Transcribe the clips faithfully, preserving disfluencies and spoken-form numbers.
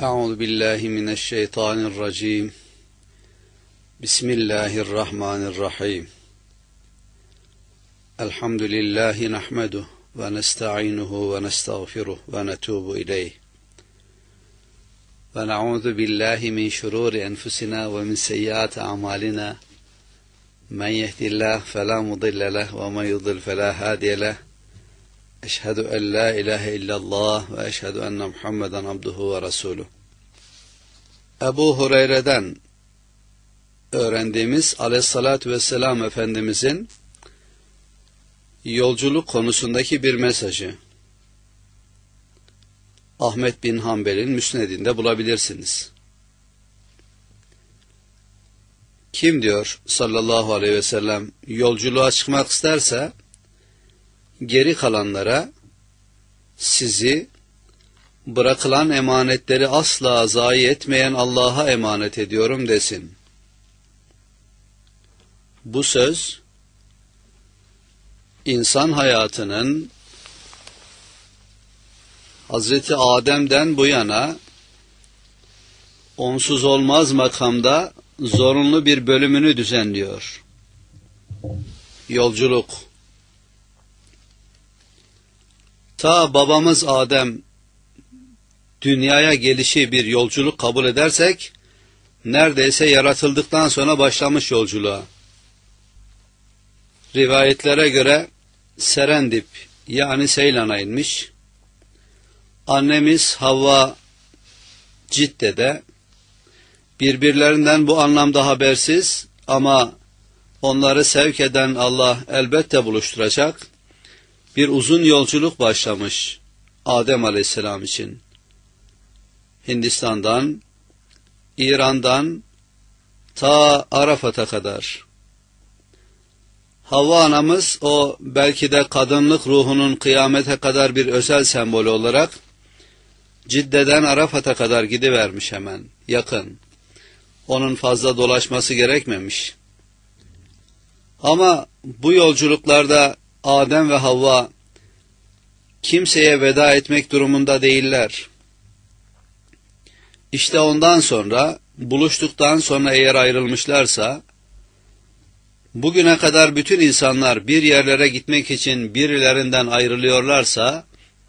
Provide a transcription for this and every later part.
Euzu billahi mineşşeytanirracim. Bismillahirrahmanirrahim. Elhamdülillahi nahmeduhu ve nestainuhu ve nestağfiruh ve netubu ileyh. Ve na'udzu billahi min şururi enfusina ve min seyyiati a'malina. Men yehdihillahu fela mudille leh ve men yudlil fela hadiye leh. Eşhedü en la ilahe illallah ve eşhedü enne Muhammeden abduhu ve resuluh. Ebu Hureyre'den öğrendiğimiz Aleyhissalatü vesselam Efendimizin yolculuk konusundaki bir mesajı. Ahmet bin Hanbel'in Müsned'inde bulabilirsiniz. Kim diyor sallallahu aleyhi ve sellem yolculuğa çıkmak isterse geri kalanlara sizi bırakılan emanetleri asla zayi etmeyen Allah'a emanet ediyorum desin. Bu söz insan hayatının Hazreti Adem'den bu yana onsuz olmaz makamda zorunlu bir bölümünü düzenliyor. Yolculuk. Ta babamız Adem dünyaya gelişi bir yolculuk kabul edersek, neredeyse yaratıldıktan sonra başlamış yolculuğa. Rivayetlere göre Serendip yani Seylan'a inmiş. Annemiz Havva Cidde'de, birbirlerinden bu anlamda habersiz ama onları sevk eden Allah elbette buluşturacak bir uzun yolculuk başlamış Adem Aleyhisselam için. Hindistan'dan, İran'dan ta Arafat'a kadar. Havva anamız o belki de kadınlık ruhunun kıyamete kadar bir özel sembolü olarak Cidde'den Arafat'a kadar gidivermiş hemen, yakın. Onun fazla dolaşması gerekmemiş. Ama bu yolculuklarda Adem ve Havva kimseye veda etmek durumunda değiller. İşte ondan sonra, buluştuktan sonra eğer ayrılmışlarsa, bugüne kadar bütün insanlar bir yerlere gitmek için birilerinden ayrılıyorlarsa,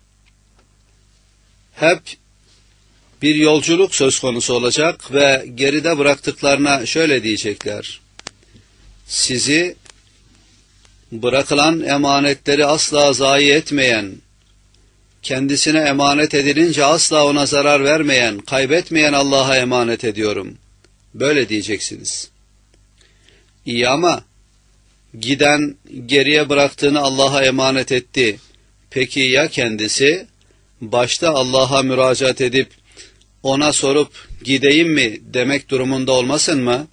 hep bir yolculuk söz konusu olacak ve geride bıraktıklarına şöyle diyecekler: sizi bırakılan emanetleri asla zayi etmeyen, kendisine emanet edilince asla ona zarar vermeyen, kaybetmeyen Allah'a emanet ediyorum. Böyle diyeceksiniz. İyi ama giden geriye bıraktığını Allah'a emanet etti. Peki ya kendisi? Başta Allah'a müracaat edip ona sorup gideyim mi demek durumunda olmasın mı?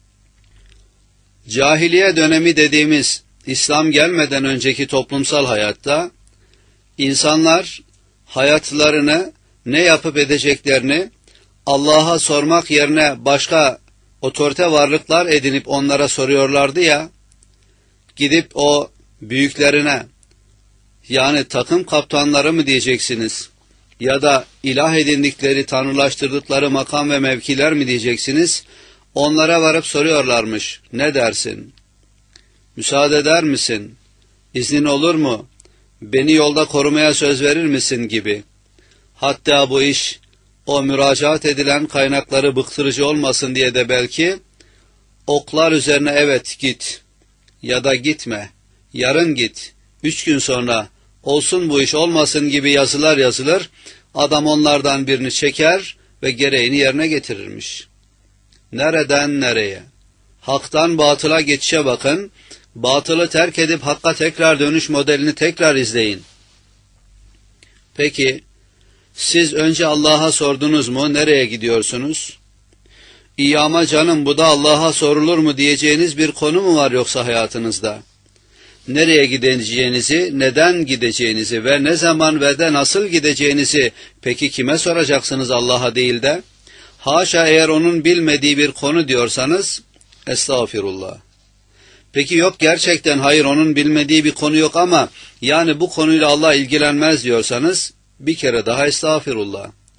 Cahiliye dönemi dediğimiz İslam gelmeden önceki toplumsal hayatta İnsanlar hayatlarını ne yapıp edeceklerini Allah'a sormak yerine başka otorite varlıklar edinip onlara soruyorlardı ya, gidip o büyüklerine, yani takım kaptanları mı diyeceksiniz ya da ilah edindikleri, tanrılaştırdıkları makam ve mevkiler mi diyeceksiniz, onlara varıp soruyorlarmış, ne dersin, müsaade eder misin, iznin olur mu, beni yolda korumaya söz verir misin gibi. Hatta bu iş o müracaat edilen kaynakları bıktırıcı olmasın diye de belki oklar üzerine evet git ya da gitme, yarın git, üç gün sonra olsun bu iş olmasın gibi yazılar yazılır, adam onlardan birini çeker ve gereğini yerine getirirmiş. Nereden nereye? Haktan batıla geçişe bakın, batılı terk edip hakka tekrar dönüş modelini tekrar izleyin. Peki, siz önce Allah'a sordunuz mu, nereye gidiyorsunuz? İyi ama canım bu da Allah'a sorulur mu diyeceğiniz bir konu mu var yoksa hayatınızda? Nereye gideceğinizi, neden gideceğinizi ve ne zaman ve de nasıl gideceğinizi peki kime soracaksınız Allah'a değil de? Haşa eğer onun bilmediği bir konu diyorsanız, estağfirullah. Peki yok gerçekten hayır onun bilmediği bir konu yok ama yani bu konuyla Allah ilgilenmez diyorsanız bir kere daha estağfirullah.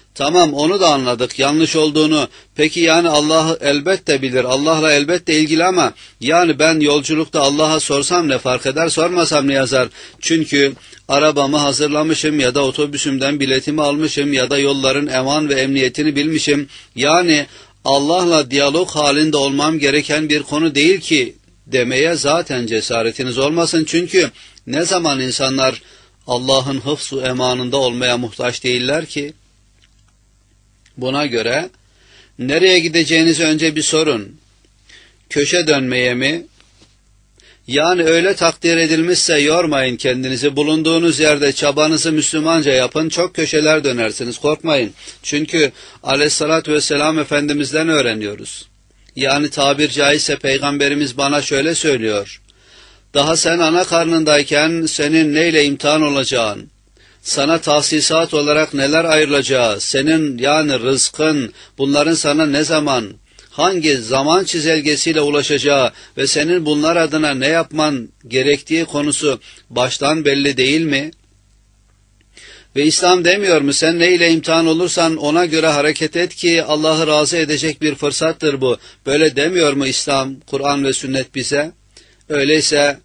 Tamam, onu da anladık, yanlış olduğunu. Peki yani Allah'ı elbette bilir, Allah'la elbette ilgili ama yani ben yolculukta Allah'a sorsam ne fark eder, sormasam ne yazar? Çünkü arabamı hazırlamışım ya da otobüsümden biletimi almışım ya da yolların eman ve emniyetini bilmişim. Yani Allah'la diyalog halinde olmam gereken bir konu değil ki demeye zaten cesaretiniz olmasın. Çünkü ne zaman insanlar Allah'ın hıfz-ı emanında olmaya muhtaç değiller ki? Buna göre nereye gideceğinizi önce bir sorun. Köşe dönmeye mi? Yani öyle takdir edilmişse yormayın kendinizi. Bulunduğunuz yerde çabanızı Müslümanca yapın. Çok köşeler dönersiniz. Korkmayın. Çünkü aleyhissalatü vesselam Efendimiz'den öğreniyoruz. Yani tabir caizse Peygamberimiz bana şöyle söylüyor. Daha sen ana karnındayken senin neyle imtihan olacağın, sana tahsisat olarak neler ayrılacağı, senin yani rızkın, bunların sana ne zaman, hangi zaman çizelgesiyle ulaşacağı ve senin bunlar adına ne yapman gerektiği konusu baştan belli değil mi? Ve İslam demiyor mu sen neyle imtihan olursan ona göre hareket et ki Allah'ı razı edecek bir fırsattır bu. Böyle demiyor mu İslam, Kur'an ve sünnet bize? Öyleyse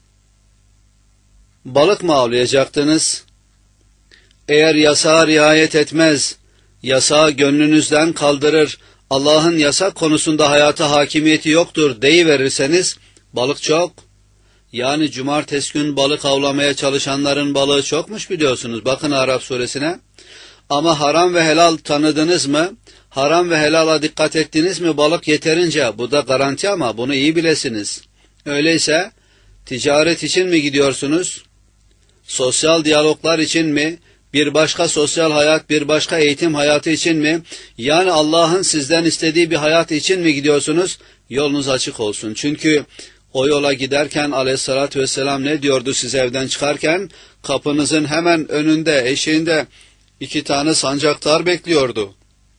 balık mı avlayacaktınız? Eğer yasağa riayet etmez, yasağı gönlünüzden kaldırır, Allah'ın yasak konusunda hayata hakimiyeti yoktur deyiverirseniz, balık çok. Yani cumartesi gün balık avlamaya çalışanların balığı çokmuş biliyorsunuz. Bakın Araf suresine. Ama haram ve helal tanıdınız mı? Haram ve helala dikkat ettiniz mi? Balık yeterince. Bu da garanti ama bunu iyi bilesiniz. Öyleyse ticaret için mi gidiyorsunuz? Sosyal diyaloglar için mi? Bir başka sosyal hayat, bir başka eğitim hayatı için mi? Yani Allah'ın sizden istediği bir hayat için mi gidiyorsunuz? Yolunuz açık olsun. Çünkü o yola giderken aleyhissalatü vesselam ne diyordu siz evden çıkarken? Kapınızın hemen önünde, eşiğinde iki tane sancaktar bekliyordu.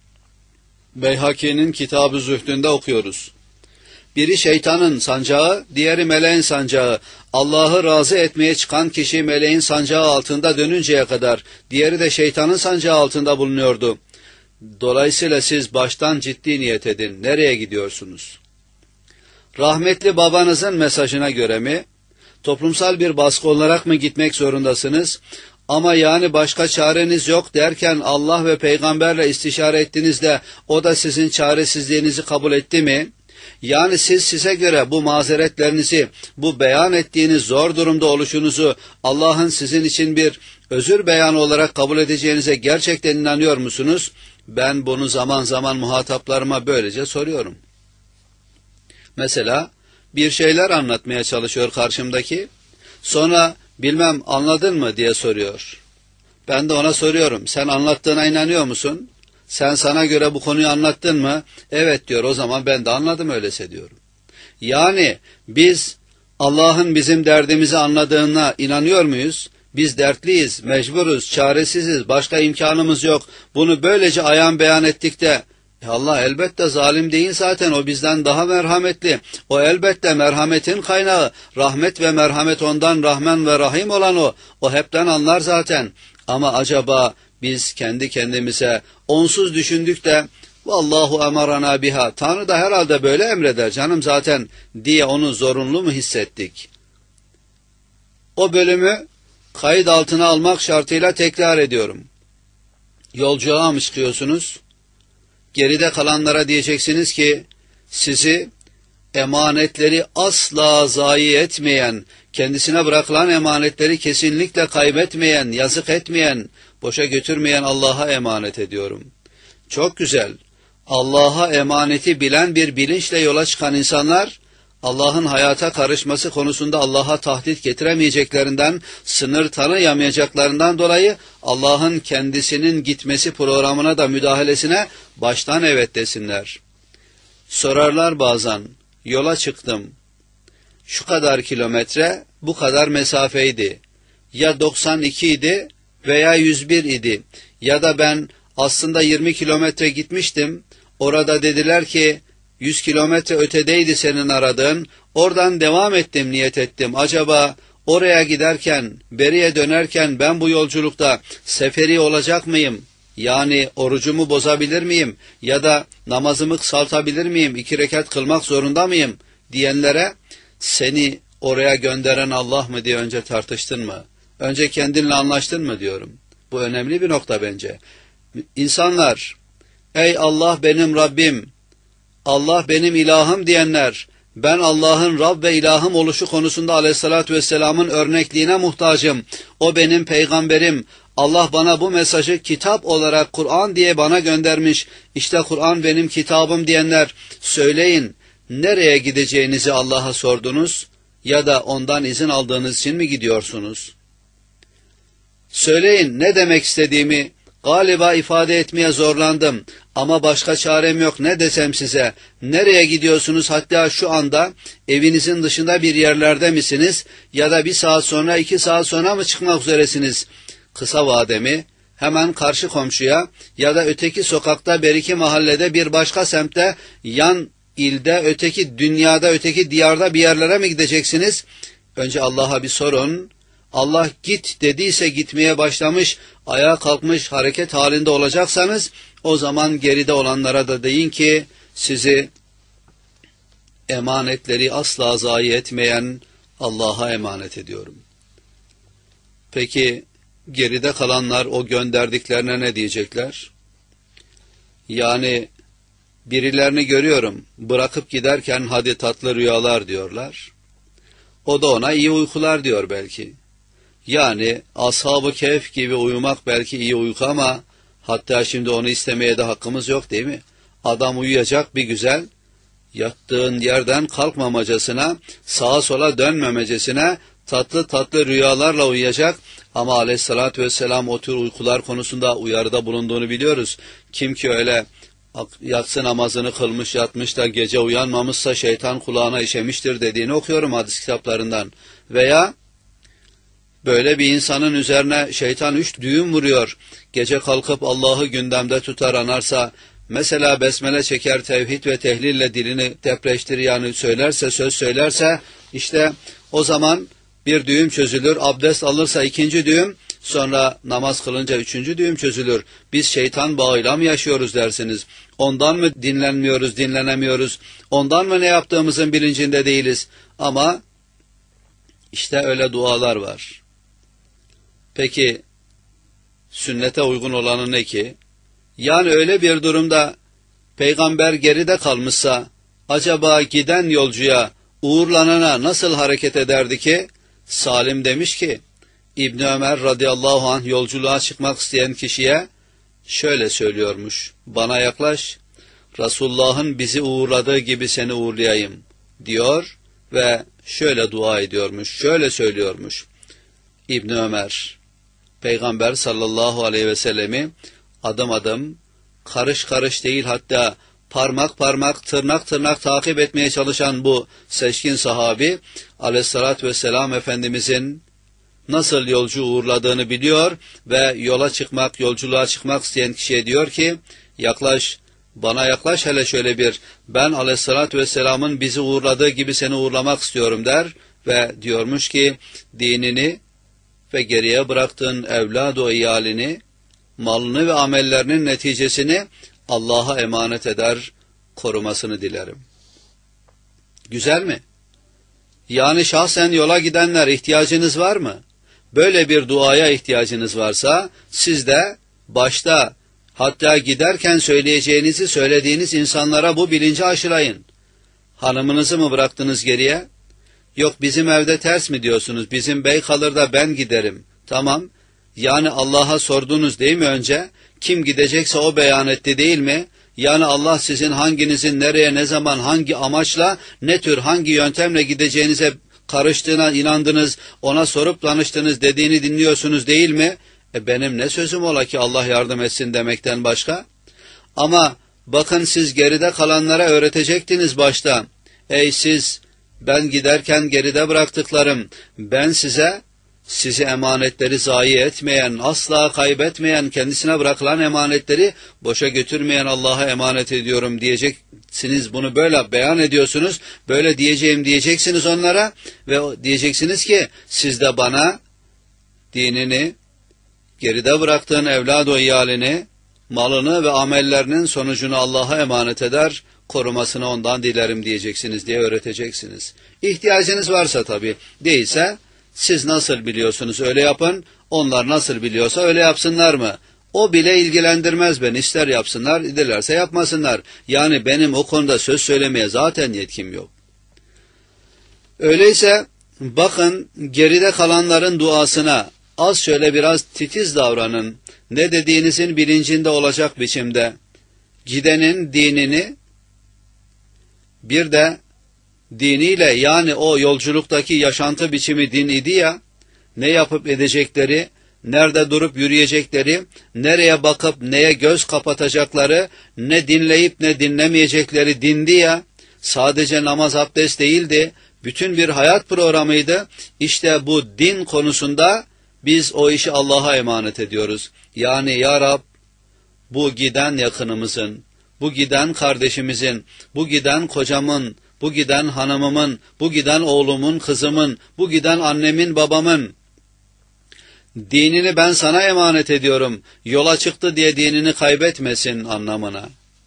Beyhaki'nin Kitab-ı Zühdü'nde okuyoruz. Biri şeytanın sancağı, diğeri meleğin sancağı. Allah'ı razı etmeye çıkan kişi meleğin sancağı altında dönünceye kadar, diğeri de şeytanın sancağı altında bulunuyordu. Dolayısıyla siz baştan ciddi niyet edin. Nereye gidiyorsunuz? Rahmetli babanızın mesajına göre mi? Toplumsal bir baskı olarak mı gitmek zorundasınız? Ama yani başka çareniz yok derken Allah ve peygamberle istişare ettiğinizde o da sizin çaresizliğinizi kabul etti mi? Yani siz size göre bu mazeretlerinizi, bu beyan ettiğiniz zor durumda oluşunuzu Allah'ın sizin için bir özür beyanı olarak kabul edeceğinize gerçekten inanıyor musunuz? Ben bunu zaman zaman muhataplarıma böylece soruyorum. Mesela bir şeyler anlatmaya çalışıyor karşımdaki, sonra bilmem anladın mı diye soruyor. Ben de ona soruyorum, sen anlattığına inanıyor musun? Sen sana göre bu konuyu anlattın mı? Evet diyor, o zaman ben de anladım öyleyse diyorum. Yani biz Allah'ın bizim derdimizi anladığına inanıyor muyuz? Biz dertliyiz, mecburuz, çaresiziz, başka imkanımız yok. Bunu böylece ayan beyan ettik de, Allah elbette zalim değil zaten, o bizden daha merhametli. O elbette merhametin kaynağı, rahmet ve merhamet ondan, Rahman ve Rahim olan o. O hepten anlar zaten. Ama acaba biz kendi kendimize onsuz düşündük de vallahu emarana biha, Tanrı da herhalde böyle emreder canım zaten diye onu zorunlu mu hissettik? O bölümü kayıt altına almak şartıyla tekrar ediyorum. Yolculuğa mı çıkıyorsunuz? Geride kalanlara diyeceksiniz ki sizi emanetleri asla zayi etmeyen, kendisine bırakılan emanetleri kesinlikle kaybetmeyen, yazık etmeyen, boşa götürmeyen Allah'a emanet ediyorum. Çok güzel. Allah'a emaneti bilen bir bilinçle yola çıkan insanlar, Allah'ın hayata karışması konusunda Allah'a tahdit getiremeyeceklerinden, sınır tanıyamayacaklarından dolayı Allah'ın kendisinin gitmesi programına da müdahalesine baştan evet desinler. Sorarlar bazen, yola çıktım, şu kadar kilometre, bu kadar mesafeydi. Ya doksan iki idi veya yüz bir idi. Ya da ben aslında yirmi kilometre gitmiştim. Orada dediler ki yüz kilometre ötedeydi senin aradığın. Oradan devam ettim, niyet ettim. Acaba oraya giderken, beriye dönerken ben bu yolculukta seferi olacak mıyım? Yani orucumu bozabilir miyim? Ya da namazımı kısaltabilir miyim? İki rekat kılmak zorunda mıyım? Diyenlere seni oraya gönderen Allah mı diye önce tartıştın mı? Önce kendinle anlaştın mı diyorum. Bu önemli bir nokta bence. İnsanlar, ey Allah benim Rabbim, Allah benim ilahım diyenler, ben Allah'ın Rab ve ilahım oluşu konusunda aleyhissalatü vesselamın örnekliğine muhtacım. O benim peygamberim. Allah bana bu mesajı kitap olarak Kur'an diye bana göndermiş. İşte Kur'an benim kitabım diyenler, söyleyin, nereye gideceğinizi Allah'a sordunuz ya da ondan izin aldığınız için mi gidiyorsunuz? Söyleyin, ne demek istediğimi galiba ifade etmeye zorlandım ama başka çarem yok. Ne desem size, nereye gidiyorsunuz? Hatta şu anda evinizin dışında bir yerlerde misiniz ya da bir saat sonra iki saat sonra mı çıkmak üzeresiniz? Kısa vademi hemen karşı komşuya ya da öteki sokakta bir iki mahallede bir başka semtte, yan ilde, öteki dünyada, öteki diyarda bir yerlere mi gideceksiniz? Önce Allah'a bir sorun. Allah git dediyse gitmeye başlamış, ayağa kalkmış, hareket halinde olacaksanız o zaman geride olanlara da deyin ki sizi emanetleri asla zayi etmeyen Allah'a emanet ediyorum. Peki geride kalanlar o gönderdiklerine ne diyecekler? Yani birilerini görüyorum, bırakıp giderken hadi tatlı rüyalar diyorlar. O da ona iyi uykular diyor belki. Yani Ashab-ı Kehf gibi uyumak belki iyi uyku ama hatta şimdi onu istemeye de hakkımız yok değil mi? Adam uyuyacak bir güzel, yattığın yerden kalkmamacasına, sağa sola dönmemecesine tatlı tatlı rüyalarla uyuyacak ama aleyhissalatü vesselam o tür uykular konusunda uyarıda bulunduğunu biliyoruz. Kim ki öyle yatsı namazını kılmış yatmış da gece uyanmamışsa şeytan kulağına işemiştir dediğini okuyorum hadis kitaplarından. Veya böyle bir insanın üzerine şeytan üç düğüm vuruyor, gece kalkıp Allah'ı gündemde tutar anarsa, mesela besmele çeker, tevhid ve tehlille dilini depreştir, yani söylerse, söz söylerse, işte o zaman bir düğüm çözülür, abdest alırsa ikinci düğüm, sonra namaz kılınca üçüncü düğüm çözülür. Biz şeytan bağıyla mı yaşıyoruz dersiniz? Ondan mı dinlenmiyoruz, dinlenemiyoruz? Ondan mı ne yaptığımızın bilincinde değiliz? Ama işte öyle dualar var. Peki sünnete uygun olanı ne ki? Yani öyle bir durumda peygamber geride kalmışsa acaba giden yolcuya, uğurlanana nasıl hareket ederdi ki? Salim demiş ki İbn Ömer radıyallahu anh yolculuğa çıkmak isteyen kişiye şöyle söylüyormuş: bana yaklaş, Resulullah'ın bizi uğurladığı gibi seni uğurlayayım diyor ve şöyle dua ediyormuş, şöyle söylüyormuş İbn Ömer, Peygamber sallallahu aleyhi ve sellemi adım adım, karış karış değil hatta parmak parmak, tırnak tırnak takip etmeye çalışan bu seçkin sahabi, aleyhissalatü vesselam Efendimizin nasıl yolcu uğurladığını biliyor ve yola çıkmak, yolculuğa çıkmak isteyen kişiye diyor ki, yaklaş, bana yaklaş hele şöyle bir, ben aleyhissalatü vesselamın bizi uğurladığı gibi seni uğurlamak istiyorum der ve diyormuş ki, dinini ve geriye bıraktığın evlad-ı iyalini, malını ve amellerinin neticesini Allah'a emanet eder, korumasını dilerim. Güzel mi? Yani şahsen yola gidenler, ihtiyacınız var mı? Böyle bir duaya ihtiyacınız varsa, siz de başta, hatta giderken söyleyeceğinizi söylediğiniz insanlara bu bilinci aşılayın. Hanımınızı mı bıraktınız geriye? Yok bizim evde ters mi diyorsunuz? Bizim bey kalır da ben giderim. Tamam. Yani Allah'a sordunuz değil mi önce? Kim gidecekse o beyan etti değil mi? Yani Allah sizin hanginizin nereye, ne zaman, hangi amaçla, ne tür, hangi yöntemle gideceğinize karıştığına inandınız, ona sorup danıştınız, dediğini dinliyorsunuz değil mi? E benim ne sözüm ola ki Allah yardım etsin demekten başka? Ama bakın siz geride kalanlara öğretecektiniz başta. Ey siz, ben giderken geride bıraktıklarım, ben size, sizi emanetleri zayi etmeyen, asla kaybetmeyen, kendisine bırakılan emanetleri boşa götürmeyen Allah'a emanet ediyorum diyeceksiniz. Bunu böyle beyan ediyorsunuz, böyle diyeceğim diyeceksiniz onlara ve diyeceksiniz ki siz de bana dinini, geride bıraktığın evlad-ı iyalini, malını ve amellerinin sonucunu Allah'a emanet eder, korumasını ondan dilerim diyeceksiniz diye öğreteceksiniz. İhtiyacınız varsa tabii, değilse siz nasıl biliyorsunuz öyle yapın, onlar nasıl biliyorsa öyle yapsınlar mı? O bile ilgilendirmez beni, ister yapsınlar, dilerse yapmasınlar. Yani benim o konuda söz söylemeye zaten yetkim yok. Öyleyse bakın geride kalanların duasına az şöyle biraz titiz davranın. Ne dediğinizin bilincinde olacak biçimde. Gidenin dinini bir de diniyle, yani o yolculuktaki yaşantı biçimi din idi ya, ne yapıp edecekleri, nerede durup yürüyecekleri, nereye bakıp neye göz kapatacakları, ne dinleyip ne dinlemeyecekleri dindi ya, sadece namaz abdest değildi, bütün bir hayat programıydı. İşte bu din konusunda biz o işi Allah'a emanet ediyoruz. Yani ya Rab, bu giden yakınımızın, bu giden kardeşimizin, bu giden kocamın, bu giden hanımımın, bu giden oğlumun, kızımın, bu giden annemin, babamın dinini ben sana emanet ediyorum. Yola çıktı diye dinini kaybetmesin anlamına.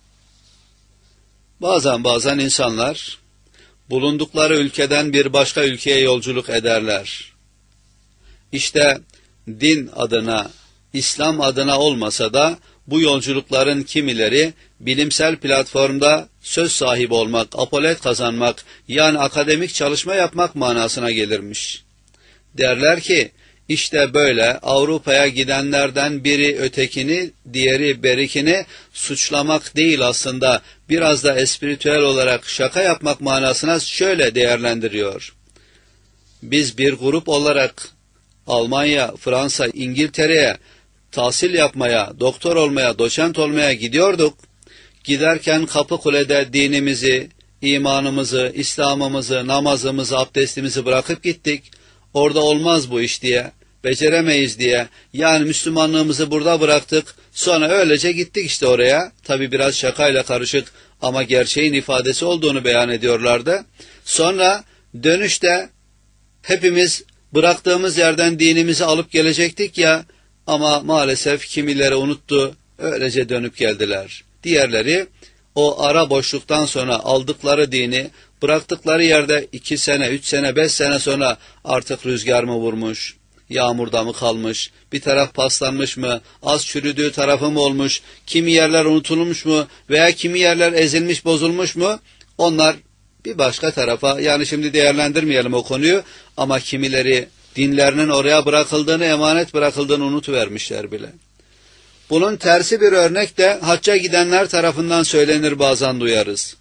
Bazen bazen insanlar bulundukları ülkeden bir başka ülkeye yolculuk ederler. İşte din adına, İslam adına olmasa da bu yolculukların kimileri bilimsel platformda söz sahibi olmak, apolet kazanmak, yani akademik çalışma yapmak manasına gelirmiş. Derler ki, işte böyle Avrupa'ya gidenlerden biri ötekini, diğeri berikini suçlamak değil aslında, biraz da espiritüel olarak şaka yapmak manasına şöyle değerlendiriyor. Biz bir grup olarak Almanya, Fransa, İngiltere'ye tahsil yapmaya, doktor olmaya, doçent olmaya gidiyorduk. Giderken Kapıkule'de dinimizi, imanımızı, İslam'ımızı, namazımızı, abdestimizi bırakıp gittik. Orada olmaz bu iş diye, beceremeyiz diye, yani Müslümanlığımızı burada bıraktık, sonra öylece gittik işte oraya. Tabi biraz şakayla karışık ama gerçeğin ifadesi olduğunu beyan ediyorlardı. Sonra dönüşte hepimiz bıraktığımız yerden dinimizi alıp gelecektik ya, ama maalesef kimileri unuttu, öylece dönüp geldiler. Diğerleri o ara boşluktan sonra aldıkları dini bıraktıkları yerde iki sene, üç sene, beş sene sonra artık rüzgar mı vurmuş, yağmurda mı kalmış, bir taraf paslanmış mı, az çürüdüğü tarafı mı olmuş, kimi yerler unutulmuş mu veya kimi yerler ezilmiş, bozulmuş mu, onlar bir başka tarafa, yani şimdi değerlendirmeyelim o konuyu, ama kimileri dinlerinin oraya bırakıldığını, emanet bırakıldığını unutuvermişler bile. Bunun tersi bir örnek de hacca gidenler tarafından söylenir, bazen duyarız.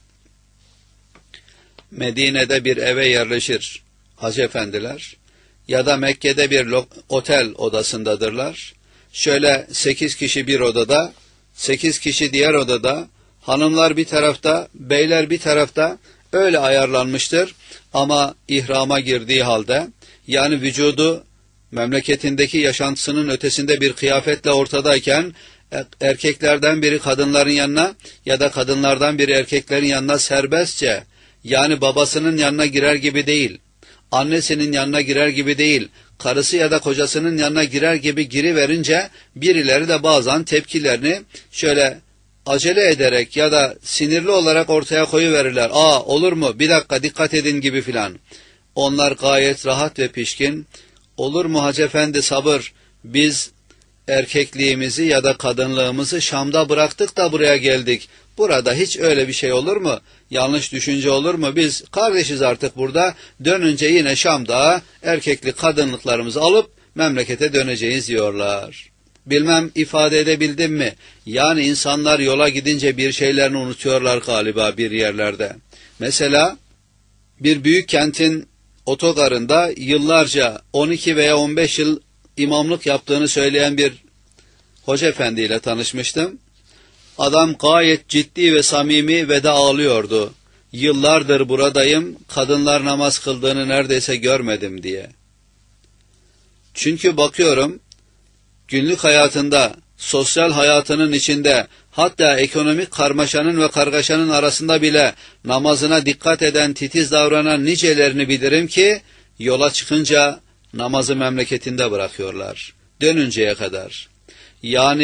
Medine'de bir eve yerleşir hacı efendiler ya da Mekke'de bir otel odasındadırlar. Şöyle sekiz kişi bir odada, sekiz kişi diğer odada, hanımlar bir tarafta, beyler bir tarafta, öyle ayarlanmıştır. Ama ihrama girdiği halde, yani vücudu memleketindeki yaşantısının ötesinde bir kıyafetle ortadayken, erkeklerden biri kadınların yanına ya da kadınlardan biri erkeklerin yanına serbestçe, yani babasının yanına girer gibi değil, annesinin yanına girer gibi değil, karısı ya da kocasının yanına girer gibi giriverince, birileri de bazen tepkilerini şöyle acele ederek ya da sinirli olarak ortaya koyuverirler. Aa, olur mu, bir dakika dikkat edin gibi filan. Onlar gayet rahat ve pişkin. Olur mu hacı efendi, sabır, biz erkekliğimizi ya da kadınlığımızı Şam'da bıraktık da buraya geldik. Burada hiç öyle bir şey olur mu? Yanlış düşünce olur mu? Biz kardeşiz artık burada. Dönünce yine Şam'da erkeklik kadınlıklarımızı alıp memlekete döneceğiz diyorlar. Bilmem ifade edebildim mi? Yani insanlar yola gidince bir şeylerini unutuyorlar galiba bir yerlerde. Mesela bir büyük kentin otogarında yıllarca on iki veya on beş yıl imamlık yaptığını söyleyen bir hoca efendiyle tanışmıştım. Adam gayet ciddi ve samimi ve de ağlıyordu. Yıllardır buradayım, kadınlar namaz kıldığını neredeyse görmedim diye. Çünkü bakıyorum, günlük hayatında, sosyal hayatının içinde, hatta ekonomik karmaşanın ve kargaşanın arasında bile namazına dikkat eden, titiz davranan nicelerini bilirim ki, yola çıkınca namazı memleketinde bırakıyorlar, dönünceye kadar. Yani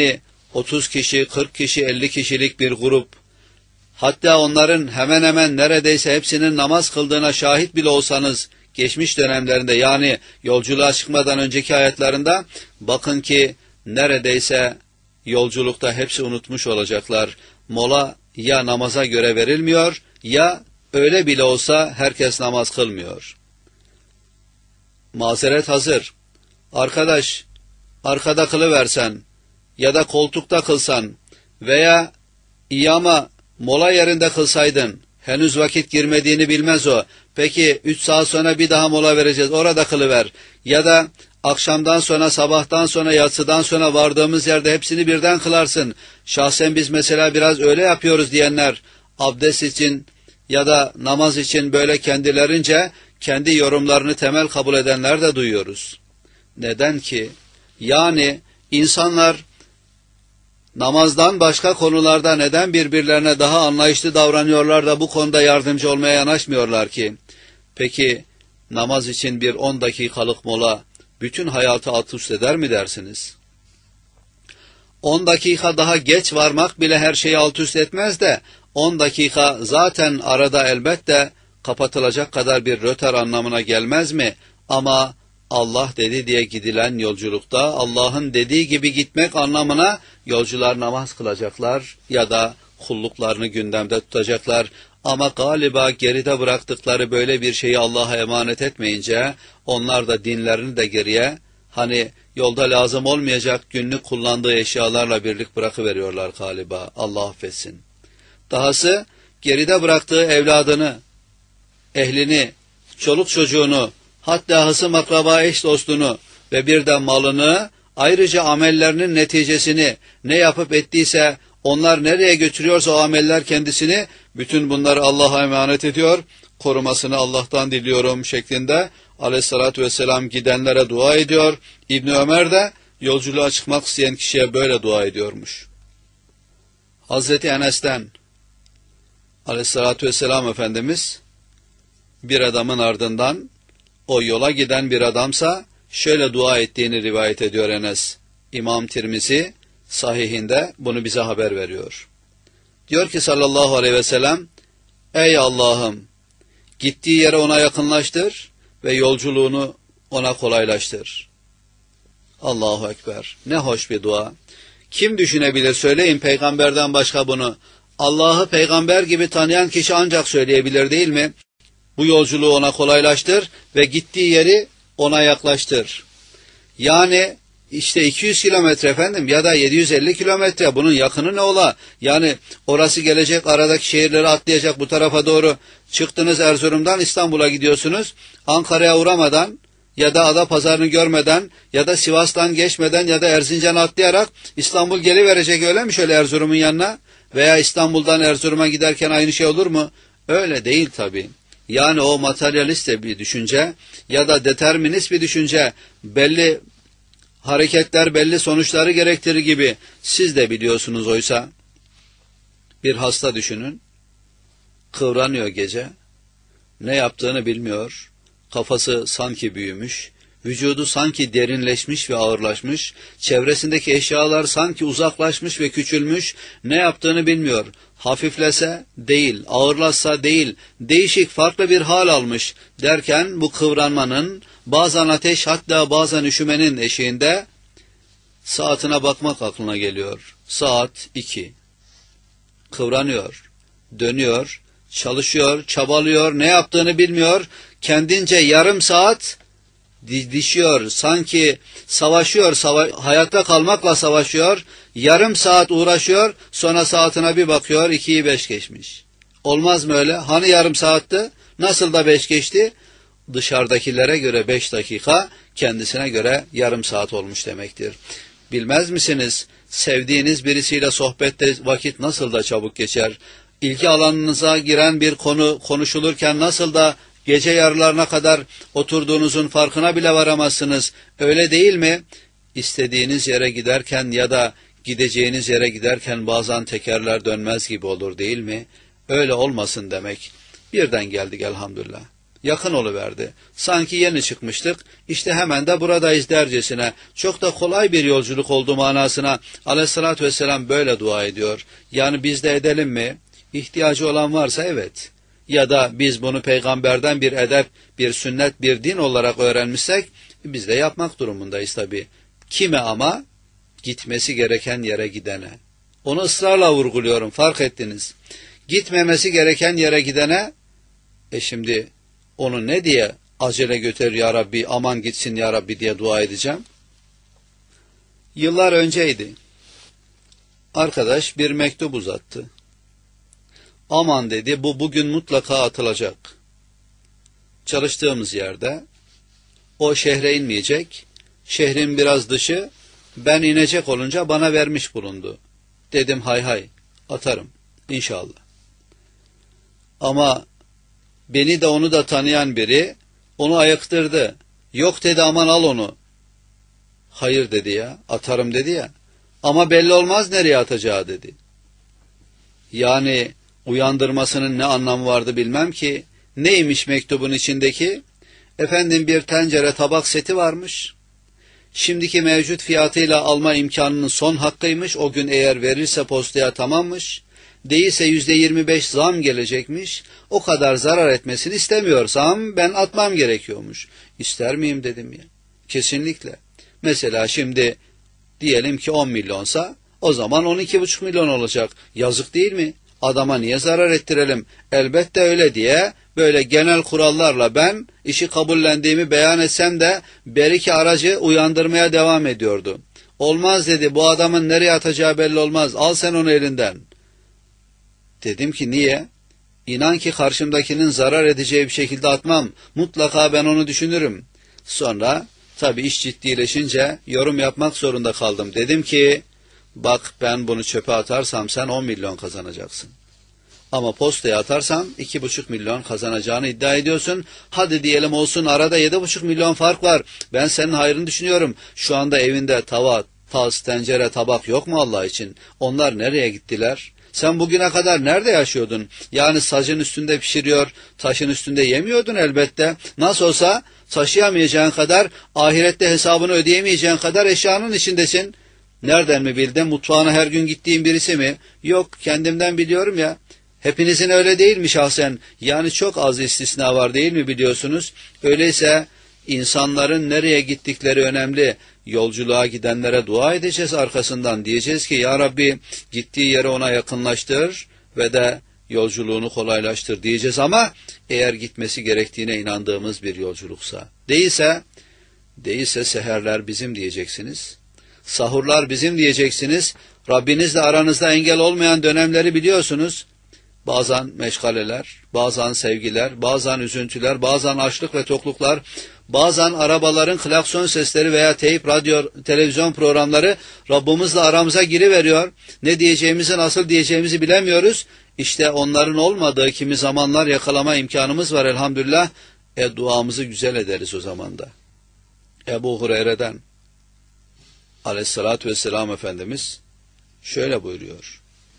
otuz kişi, kırk kişi, elli kişilik bir grup, hatta onların hemen hemen neredeyse hepsinin namaz kıldığına şahit bile olsanız, geçmiş dönemlerinde yani yolculuğa çıkmadan önceki hayatlarında, bakın ki neredeyse yolculukta hepsi unutmuş olacaklar. Mola ya namaza göre verilmiyor, ya öyle bile olsa herkes namaz kılmıyor. Mazeret hazır. Arkadaş, arkada kılıversen ya da koltukta kılsan veya iyi ama mola yerinde kılsaydın, henüz vakit girmediğini bilmez o. Peki üç saat sonra bir daha mola vereceğiz, orada kılıver. Ya da akşamdan sonra, sabahtan sonra, yatsıdan sonra vardığımız yerde hepsini birden kılarsın. Şahsen biz mesela biraz öyle yapıyoruz diyenler, abdest için ya da namaz için böyle kendilerince kendi yorumlarını temel kabul edenler de duyuyoruz. Neden ki? Yani insanlar namazdan başka konularda neden birbirlerine daha anlayışlı davranıyorlar da bu konuda yardımcı olmaya yanaşmıyorlar ki? Peki namaz için bir on dakikalık mola bütün hayatı alt üst eder mi dersiniz? on dakika daha geç varmak bile her şeyi alt üst etmez de on dakika zaten arada elbette kapatılacak kadar bir rötar anlamına gelmez mi? Ama Allah dedi diye gidilen yolculukta Allah'ın dediği gibi gitmek anlamına yolcular namaz kılacaklar ya da kulluklarını gündemde tutacaklar. Ama galiba geride bıraktıkları böyle bir şeyi Allah'a emanet etmeyince onlar da dinlerini de geriye, hani yolda lazım olmayacak günlük kullandığı eşyalarla birlik bırakıveriyorlar galiba. Allah affetsin. Dahası geride bıraktığı evladını, ehlini, çoluk çocuğunu, hatta hısım akraba eş dostunu ve bir de malını, ayrıca amellerinin neticesini ne yapıp ettiyse onlar nereye götürüyorsa o ameller kendisini, bütün bunları Allah'a emanet ediyor, korumasını Allah'tan diliyorum şeklinde aleyhissalatü vesselam gidenlere dua ediyor. İbni Ömer de yolculuğa çıkmak isteyen kişiye böyle dua ediyormuş. Hazreti Enes'ten aleyhissalatü vesselam Efendimiz bir adamın ardından, o yola giden bir adamsa şöyle dua ettiğini rivayet ediyor Enes. İmam Tirmizi sahihinde bunu bize haber veriyor. Diyor ki sallallahu aleyhi ve sellem, ey Allah'ım, gittiği yere ona yakınlaştır ve yolculuğunu ona kolaylaştır. Allahu Ekber. Ne hoş bir dua. Kim düşünebilir, söyleyin peygamberden başka bunu? Allah'ı peygamber gibi tanıyan kişi ancak söyleyebilir değil mi? Bu yolculuğu ona kolaylaştır ve gittiği yeri ona yaklaştır. Yani işte iki yüz kilometre efendim ya da yedi yüz elli kilometre, bunun yakını ne ola? Yani orası gelecek, aradaki şehirleri atlayacak, bu tarafa doğru çıktınız, Erzurum'dan İstanbul'a gidiyorsunuz. Ankara'ya uğramadan ya da Adapazarı'nı görmeden ya da Sivas'tan geçmeden ya da Erzincan'ı atlayarak İstanbul geliverecek, öyle mi şöyle Erzurum'un yanına? Veya İstanbul'dan Erzurum'a giderken aynı şey olur mu? Öyle değil tabii. Yani o materyalist bir düşünce ya da determinist bir düşünce, belli hareketler belli sonuçları gerektirir gibi siz de biliyorsunuz oysa. Bir hasta düşünün, kıvranıyor gece, ne yaptığını bilmiyor, kafası sanki büyümüş, vücudu sanki derinleşmiş ve ağırlaşmış, çevresindeki eşyalar sanki uzaklaşmış ve küçülmüş, ne yaptığını bilmiyor. Hafiflese değil, ağırlaşsa değil, değişik farklı bir hal almış derken bu kıvranmanın, bazen ateş hatta bazen üşümenin eşiğinde saatine bakmak aklına geliyor. Saat iki. Kıvranıyor, dönüyor, çalışıyor, çabalıyor, ne yaptığını bilmiyor, kendince yarım saat didişiyor, sanki savaşıyor, sava hayatta kalmakla savaşıyor, yarım saat uğraşıyor, sonra saatine bir bakıyor, ikiyi beş geçmiş. Olmaz mı öyle? Hani yarım saatti, nasıl da beş geçti? Dışarıdakilere göre beş dakika, kendisine göre yarım saat olmuş demektir. Bilmez misiniz, sevdiğiniz birisiyle sohbette vakit nasıl da çabuk geçer? İlgi alanınıza giren bir konu konuşulurken nasıl da gece yarılarına kadar oturduğunuzun farkına bile varamazsınız. Öyle değil mi? İstediğiniz yere giderken ya da gideceğiniz yere giderken bazen tekerler dönmez gibi olur değil mi? Öyle olmasın demek. Birden geldik elhamdülillah. yakın oluverdi. Sanki yeni çıkmıştık, işte hemen de buradayız dercesine. Çok da kolay bir yolculuk olduğu manasına Aleyhisselatü Vesselam böyle dua ediyor. Yani biz de edelim mi? İhtiyacı olan varsa evet. Ya da biz bunu peygamberden bir edep, bir sünnet, bir din olarak öğrenmişsek biz de yapmak durumundayız tabii. Kime ama? Gitmesi gereken yere gidene. Onu ısrarla vurguluyorum, fark ettiniz. Gitmemesi gereken yere gidene, e şimdi onu ne diye acele götür ya Rabbi, aman gitsin ya Rabbi diye dua edeceğim? Yıllar önceydi. Arkadaş bir mektup uzattı. Aman dedi, bu bugün mutlaka atılacak. Çalıştığımız yerde o şehre inmeyecek, şehrin biraz dışı, ben inecek olunca bana vermiş bulundu. Dedim hay hay, atarım inşallah. Ama beni de onu da tanıyan biri onu ayıktırdı. Yok dedi, aman al onu. Hayır dedi ya, atarım dedi ya. Ama belli olmaz nereye atacağı dedi. Yani uyandırmasının ne anlamı vardı bilmem ki. Neymiş mektubun içindeki? Efendim bir tencere tabak seti varmış. Şimdiki mevcut fiyatıyla alma imkanının son hakkıymış. O gün eğer verirse postaya tamammış. Değilse yüzde yirmi beş zam gelecekmiş. O kadar zarar etmesini istemiyorsam ben atmam gerekiyormuş. İster miyim dedim ya. Kesinlikle. Mesela şimdi diyelim ki on milyonsa o zaman on iki buçuk milyon olacak. Yazık değil mi? Adama niye zarar ettirelim? Elbette öyle diye böyle genel kurallarla ben işi kabullendiğimi beyan etsem de belki aracı uyandırmaya devam ediyordu. Olmaz dedi, bu adamın nereye atacağı belli olmaz, al sen onu elinden. Dedim ki niye? İnan ki karşımdakinin zarar edeceği bir şekilde atmam. Mutlaka ben onu düşünürüm. Sonra tabii iş ciddileşince yorum yapmak zorunda kaldım. Dedim ki bak ben bunu çöpe atarsam sen on milyon kazanacaksın. Ama postaya atarsam iki buçuk milyon kazanacağını iddia ediyorsun. Hadi diyelim olsun, arada yedi buçuk milyon fark var. Ben senin hayrını düşünüyorum. Şu anda evinde tava, tas, tencere, tabak yok mu Allah için? Onlar nereye gittiler? Sen bugüne kadar nerede yaşıyordun? Yani sacın üstünde pişiriyor, taşın üstünde yemiyordun elbette. Nasıl olsa taşıyamayacağın kadar, ahirette hesabını ödeyemeyeceğin kadar eşyanın içindesin. Nereden mi bildin? Mutfağına her gün gittiğin birisi mi? Yok, kendimden biliyorum ya. Hepinizin öyle değil mi şahsen? Yani çok az istisna var değil mi biliyorsunuz? Öyleyse insanların nereye gittikleri önemli. Yolculuğa gidenlere dua edeceğiz arkasından. Diyeceğiz ki ya Rabbi gittiği yere ona yakınlaştır ve de yolculuğunu kolaylaştır diyeceğiz, ama eğer gitmesi gerektiğine inandığımız bir yolculuksa. Değilse, değilse seherler bizim diyeceksiniz. Sahurlar bizim diyeceksiniz. Rabbinizle aranızda engel olmayan dönemleri biliyorsunuz. Bazen meşgaleler, bazen sevgiler, bazen üzüntüler, bazen açlık ve tokluklar, bazen arabaların klakson sesleri veya teyp, radyo, televizyon programları Rabbimizle aramıza giriveriyor. Ne diyeceğimizi, nasıl diyeceğimizi bilemiyoruz. İşte onların olmadığı kimi zamanlar yakalama imkanımız var elhamdülillah. E duamızı güzel ederiz o zaman da. Ebu Hureyre'den Aleyhisselatü Vesselam Efendimiz şöyle buyuruyor.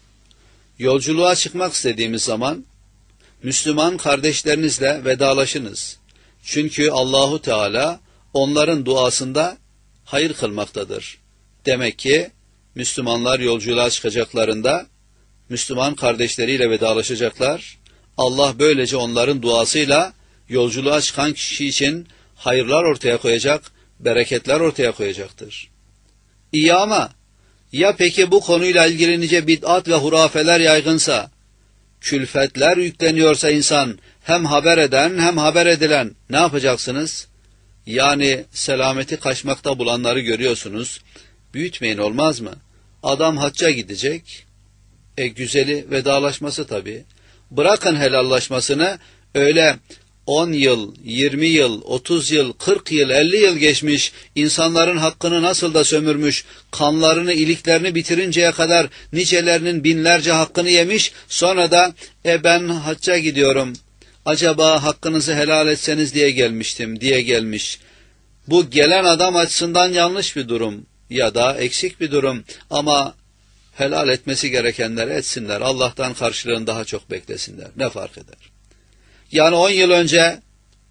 Yolculuğa çıkmak istediğimiz zaman Müslüman kardeşlerinizle vedalaşınız. Çünkü Allahu Teala onların duasında hayır kılmaktadır. Demek ki Müslümanlar yolculuğa çıkacaklarında Müslüman kardeşleriyle vedalaşacaklar. Allah böylece onların duasıyla yolculuğa çıkan kişi için hayırlar ortaya koyacak, bereketler ortaya koyacaktır. İyi ama ya peki bu konuyla ilgili nice bid'at ve hurafeler yaygınsa, külfetler yükleniyorsa insan, hem haber eden hem haber edilen ne yapacaksınız? Yani selameti kaçmakta bulanları görüyorsunuz. Büyütmeyin olmaz mı? Adam hacca gidecek. E güzeli vedalaşması tabii. Bırakın helallaşmasını, öyle on yıl, yirmi yıl, otuz yıl, kırk yıl, elli yıl geçmiş, insanların hakkını nasıl da sömürmüş, kanlarını, iliklerini bitirinceye kadar nicelerinin binlerce hakkını yemiş, sonra da e ben hacca gidiyorum, acaba hakkınızı helal etseniz diye gelmiştim, diye gelmiş. Bu gelen adam açısından yanlış bir durum ya da eksik bir durum, ama helal etmesi gerekenler etsinler, Allah'tan karşılığını daha çok beklesinler, ne fark eder? Yani on yıl önce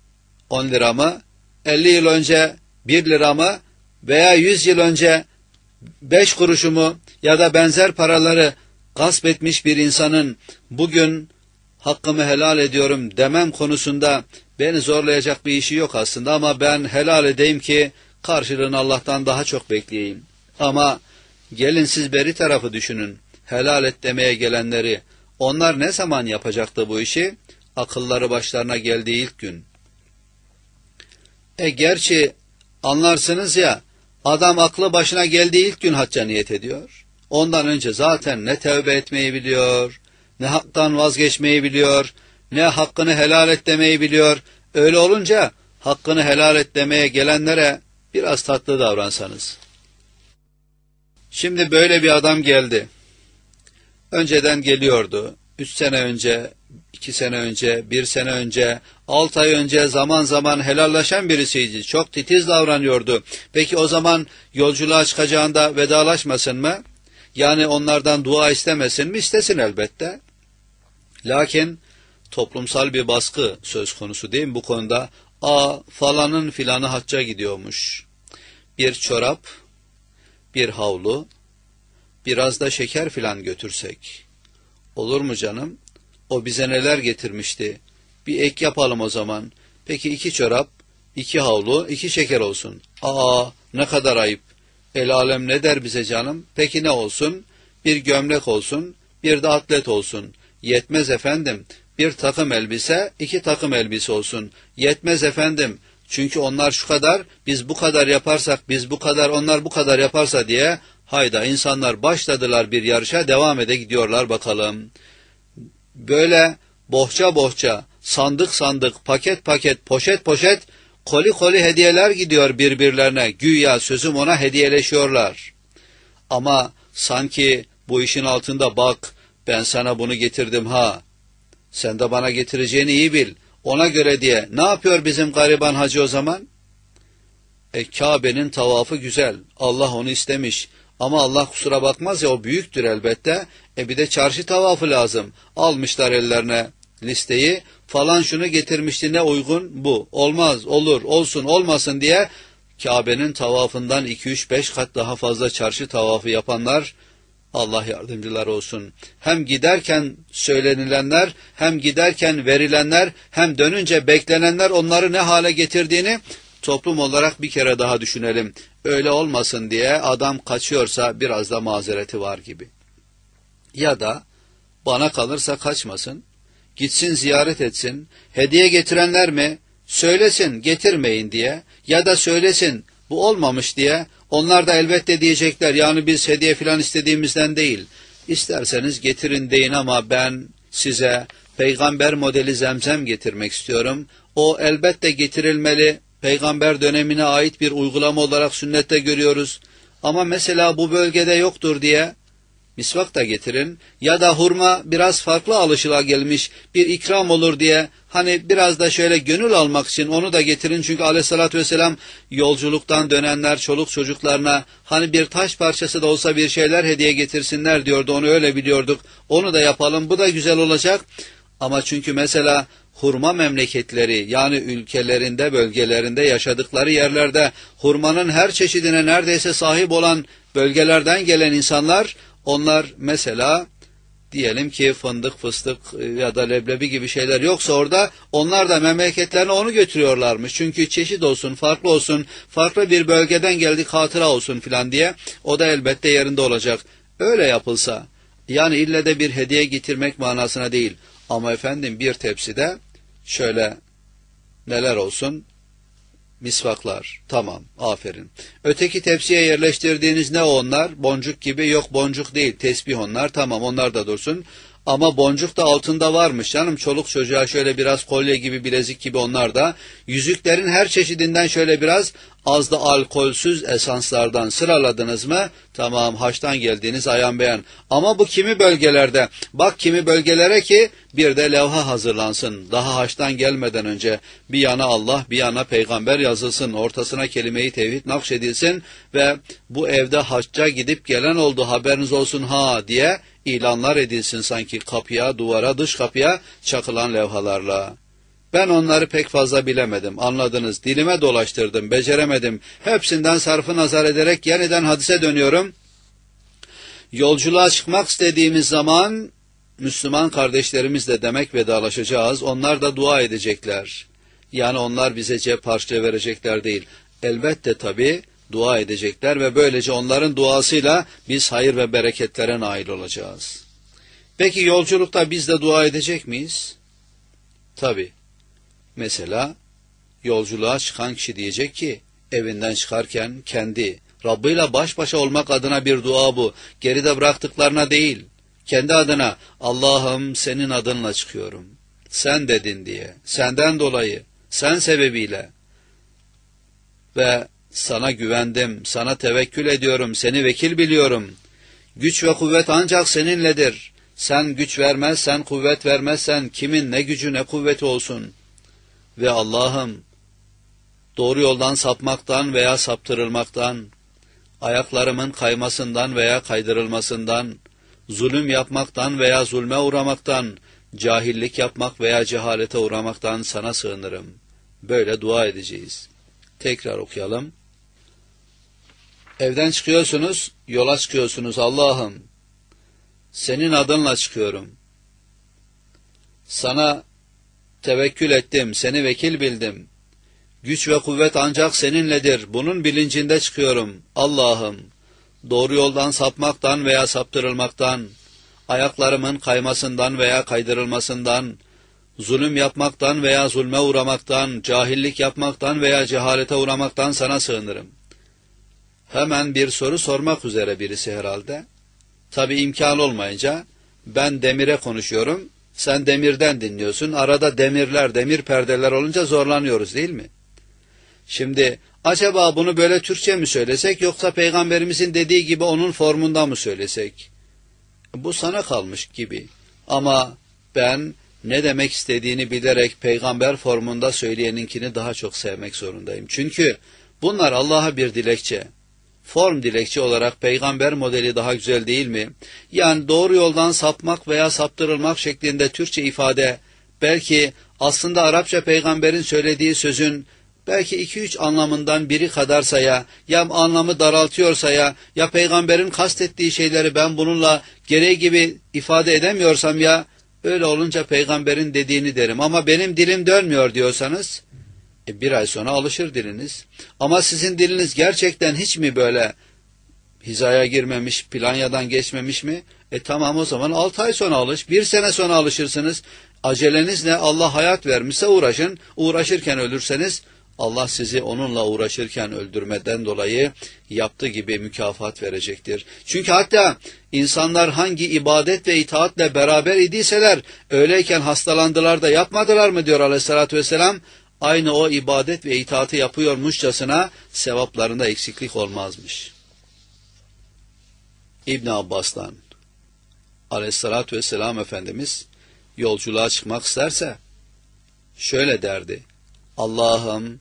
on lira mı? elli yıl önce bir lira mı? Veya yüz yıl önce beş kuruşu mu? Ya da benzer paraları gasp etmiş bir insanın bugün hakkımı helal ediyorum demem konusunda beni zorlayacak bir işi yok aslında, ama ben helal edeyim ki karşılığını Allah'tan daha çok bekleyeyim. Ama gelin siz beri tarafı düşünün. Helal et demeye gelenleri, onlar ne zaman yapacaktı bu işi? Akılları başlarına geldiği ilk gün. E gerçi anlarsınız ya, adam aklı başına geldiği ilk gün hacca niyet ediyor. Ondan önce zaten ne tevbe etmeyi biliyor, ne haktan vazgeçmeyi biliyor, ne hakkını helal et demeyi biliyor. Öyle olunca hakkını helal et demeye gelenlere biraz tatlı davransanız. Şimdi böyle bir adam geldi. Önceden geliyordu. Üç sene önce, iki sene önce, bir sene önce, altı ay önce zaman zaman helallaşan birisiydi. Çok titiz davranıyordu. Peki o zaman yolculuğa çıkacağında vedalaşmasın mı? Yani onlardan dua istemesin mi? İstesin elbette. Lakin toplumsal bir baskı söz konusu değil mi bu konuda? A falanın filanı hacca gidiyormuş. Bir çorap, bir havlu, biraz da şeker filan götürsek. Olur mu canım? O bize neler getirmişti? Bir ek yapalım o zaman. Peki iki çorap, iki havlu, iki şeker olsun. Aa ne kadar ayıp. El alem ne der bize canım? Peki ne olsun? Bir gömlek olsun, bir de atlet olsun. Yetmez efendim. Bir takım elbise, iki takım elbise olsun. Yetmez efendim. Çünkü onlar şu kadar, biz bu kadar yaparsak, biz bu kadar, onlar bu kadar yaparsa diye hayda insanlar başladılar bir yarışa, devam ede gidiyorlar bakalım. Böyle bohça bohça, sandık sandık, paket paket, poşet poşet, koli koli hediyeler gidiyor birbirlerine. Güya sözüm ona hediyeleşiyorlar. Ama sanki bu işin altında bak, ben sana bunu getirdim ha. Sen de bana getireceğini iyi bil. Ona göre diye. Ne yapıyor bizim gariban hacı o zaman? E Kabe'nin tavafı güzel. Allah onu istemiş. Ama Allah kusura bakmaz ya, o büyüktür elbette. E bir de çarşı tavafı lazım. Almışlar ellerine listeyi. Falan şunu getirmişti, ne uygun bu. Olmaz, olur, olsun, olmasın diye Kabe'nin tavafından iki üç beş kat daha fazla çarşı tavafı yapanlar, Allah yardımcılar olsun. Hem giderken söylenilenler, hem giderken verilenler, hem dönünce beklenenler onları ne hale getirdiğini toplum olarak bir kere daha düşünelim. Öyle olmasın diye adam kaçıyorsa biraz da mazereti var gibi. Ya da bana kalırsa kaçmasın, gitsin ziyaret etsin, hediye getirenler mi söylesin getirmeyin diye, ya da söylesin bu olmamış diye. Onlar da elbette diyecekler, yani biz hediye filan istediğimizden değil, İsterseniz getirin deyin ama ben size peygamber modeli zemzem getirmek istiyorum. O elbette getirilmeli, peygamber dönemine ait bir uygulama olarak sünnette görüyoruz. Ama mesela bu bölgede yoktur diye misvak da getirin, ya da hurma biraz farklı alışılagelmiş bir ikram olur diye hani biraz da şöyle gönül almak için onu da getirin. Çünkü aleyhissalatü vesselam yolculuktan dönenler çoluk çocuklarına hani bir taş parçası da olsa bir şeyler hediye getirsinler diyordu, onu öyle biliyorduk. Onu da yapalım, bu da güzel olacak. Ama çünkü mesela hurma memleketleri, yani ülkelerinde, bölgelerinde, yaşadıkları yerlerde hurmanın her çeşidine neredeyse sahip olan bölgelerden gelen insanlar, onlar mesela diyelim ki fındık, fıstık ya da leblebi gibi şeyler yoksa orada, onlar da memleketlerine onu götürüyorlarmış. Çünkü çeşit olsun, farklı olsun, farklı bir bölgeden geldik hatıra olsun filan diye, o da elbette yerinde olacak. Öyle yapılsa, yani ille de bir hediye getirmek manasına değil. Ama efendim bir tepside şöyle neler olsun? Misvaklar. Tamam, aferin. Öteki tepsiye yerleştirdiğiniz ne onlar? Boncuk gibi, yok boncuk değil, tesbih onlar. Tamam, onlar da dursun. Ama boncuk da altında varmış canım. Çoluk çocuğa şöyle biraz kolye gibi, bilezik gibi onlar da. Yüzüklerin her çeşidinden şöyle biraz, az da alkolsüz esanslardan sıraladınız mı? Tamam, haçtan geldiğiniz ayan beyan. Ama bu kimi bölgelerde? Bak kimi bölgelere ki bir de levha hazırlansın. Daha haçtan gelmeden önce bir yana Allah, bir yana peygamber yazılsın. Ortasına kelime-i tevhid nakşedilsin ve bu evde hacca gidip gelen oldu, haberiniz olsun ha diye ilanlar edilsin sanki kapıya, duvara, dış kapıya çakılan levhalarla. Ben onları pek fazla bilemedim, anladınız. Dilime dolaştırdım, beceremedim. Hepsinden sarfı nazar ederek yeniden hadise dönüyorum. Yolculuğa çıkmak istediğimiz zaman Müslüman kardeşlerimizle demek vedalaşacağız. Onlar da dua edecekler. Yani onlar bize cep harçlığı verecekler değil. Elbette tabii dua edecekler ve böylece onların duasıyla biz hayır ve bereketlere nail olacağız. Peki yolculukta biz de dua edecek miyiz? Tabii. Mesela yolculuğa çıkan kişi diyecek ki evinden çıkarken kendi Rabbıyla baş başa olmak adına bir dua bu. Geride bıraktıklarına değil. Kendi adına Allah'ım senin adınla çıkıyorum. Sen dedin diye. Senden dolayı. Sen sebebiyle. Ve sana güvendim. Sana tevekkül ediyorum. Seni vekil biliyorum. Güç ve kuvvet ancak seninledir. Sen güç vermezsen, kuvvet vermezsen kimin ne gücü ne kuvveti olsun. Ve Allah'ım doğru yoldan sapmaktan veya saptırılmaktan, ayaklarımın kaymasından veya kaydırılmasından, zulüm yapmaktan veya zulme uğramaktan, cahillik yapmak veya cehalete uğramaktan sana sığınırım. Böyle dua edeceğiz. Tekrar okuyalım. Evden çıkıyorsunuz, yola çıkıyorsunuz. Allah'ım, senin adınla çıkıyorum. Sana tevekkül ettim, seni vekil bildim. Güç ve kuvvet ancak seninledir. Bunun bilincinde çıkıyorum. Allah'ım, doğru yoldan sapmaktan veya saptırılmaktan, ayaklarımın kaymasından veya kaydırılmasından, zulüm yapmaktan veya zulme uğramaktan, cahillik yapmaktan veya cehalete uğramaktan sana sığınırım. Hemen bir soru sormak üzere birisi herhalde. Tabi imkan olmayınca ben demire konuşuyorum, sen demirden dinliyorsun. Arada demirler, demir perdeler olunca zorlanıyoruz değil mi? Şimdi acaba bunu böyle Türkçe mi söylesek yoksa Peygamberimizin dediği gibi onun formunda mı söylesek? Bu sana kalmış gibi. Ama ben ne demek istediğini bilerek peygamber formunda söyleyeninkini daha çok sevmek zorundayım. Çünkü bunlar Allah'a bir dilekçe. Form dilekçe olarak peygamber modeli daha güzel değil mi? Yani doğru yoldan sapmak veya saptırılmak şeklinde Türkçe ifade belki aslında Arapça peygamberin söylediği sözün belki iki üç anlamından biri kadarsa ya, ya anlamı daraltıyorsa ya, ya peygamberin kastettiği şeyleri ben bununla gereği gibi ifade edemiyorsam ya, öyle olunca peygamberin dediğini derim. Ama benim dilim dönmüyor diyorsanız, e, bir ay sonra alışır diliniz. Ama sizin diliniz gerçekten hiç mi böyle hizaya girmemiş, planyadan geçmemiş mi? E tamam, o zaman altı ay sonra alış, bir sene sonra alışırsınız. Aceleniz ne? Allah hayat vermişse uğraşın. Uğraşırken ölürseniz Allah sizi onunla uğraşırken öldürmeden dolayı yaptığı gibi mükafat verecektir. Çünkü hatta insanlar hangi ibadet ve itaatle beraber idiyseler, öyleyken hastalandılar da yapmadılar mı diyor Aleyhisselatü Vesselam, aynı o ibadet ve itaatı yapıyormuşçasına sevaplarında eksiklik olmazmış. İbn Abbas'tan Aleyhisselatü Vesselam Efendimiz yolculuğa çıkmak isterse şöyle derdi: Allah'ım,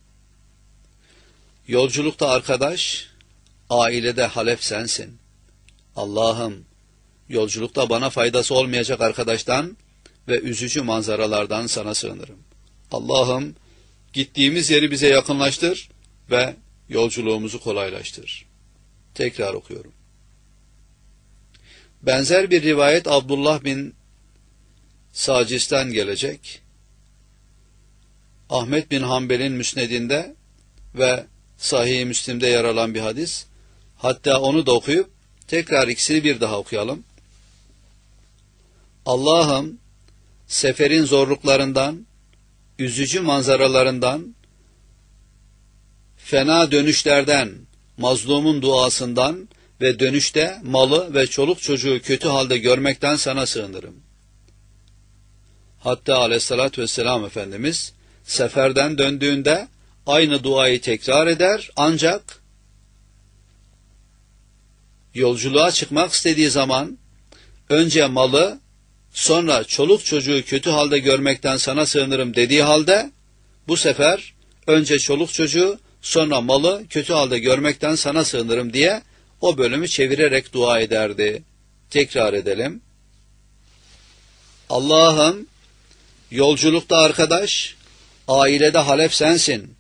yolculukta arkadaş, ailede halef sensin. Allah'ım, yolculukta bana faydası olmayacak arkadaştan ve üzücü manzaralardan sana sığınırım. Allah'ım, gittiğimiz yeri bize yakınlaştır ve yolculuğumuzu kolaylaştır. Tekrar okuyorum. Benzer bir rivayet Abdullah bin Sacis'ten gelecek. Ahmet bin Hanbel'in müsnedinde ve Sahih-i Müslim'de yer alan bir hadis. Hatta onu da okuyup tekrar ikisini bir daha okuyalım. Allah'ım, seferin zorluklarından, üzücü manzaralarından, fena dönüşlerden, mazlumun duasından ve dönüşte malı ve çoluk çocuğu kötü halde görmekten sana sığınırım. Hatta Aleyhisselatü Vesselam Efendimiz seferden döndüğünde aynı duayı tekrar eder, ancak yolculuğa çıkmak istediği zaman önce malı, sonra çoluk çocuğu kötü halde görmekten sana sığınırım dediği halde, bu sefer önce çoluk çocuğu, sonra malı kötü halde görmekten sana sığınırım diye o bölümü çevirerek dua ederdi. Tekrar edelim. Allah'ım, Yolculukta arkadaş, ailede halef sensin.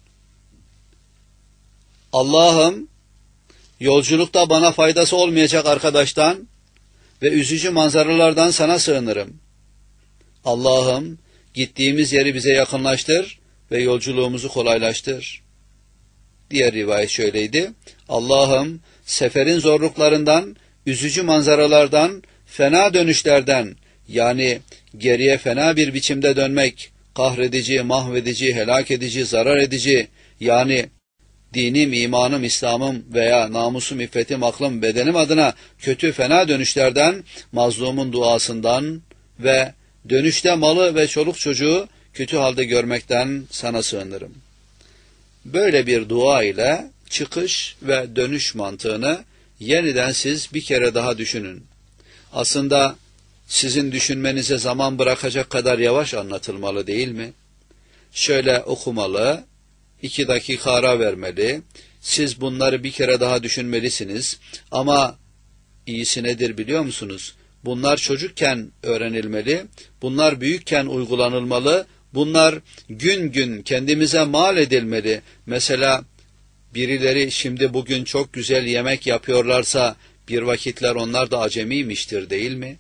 Allah'ım, yolculukta bana faydası olmayacak arkadaştan ve üzücü manzaralardan sana sığınırım. Allah'ım, gittiğimiz yeri bize yakınlaştır ve yolculuğumuzu kolaylaştır. Diğer rivayet şöyleydi: Allah'ım, seferin zorluklarından, üzücü manzaralardan, fena dönüşlerden, yani geriye fena bir biçimde dönmek, kahredici, mahvedici, helak edici, zarar edici, yani dinim, imanım, İslam'ım veya namusum, iffetim, aklım, bedenim adına kötü, fena dönüşlerden, mazlumun duasından ve dönüşte malı ve çoluk çocuğu kötü halde görmekten sana sığınırım. Böyle bir dua ile çıkış ve dönüş mantığını yeniden siz bir kere daha düşünün. Aslında sizin düşünmenize zaman bırakacak kadar yavaş anlatılmalı değil mi? Şöyle okumalı, iki dakika ara vermeli, siz bunları bir kere daha düşünmelisiniz. Ama iyisi nedir biliyor musunuz? Bunlar çocukken öğrenilmeli, bunlar büyükken uygulanılmalı, bunlar gün gün kendimize mal edilmeli. Mesela birileri şimdi bugün çok güzel yemek yapıyorlarsa bir vakitler onlar da acemiymiştir değil mi?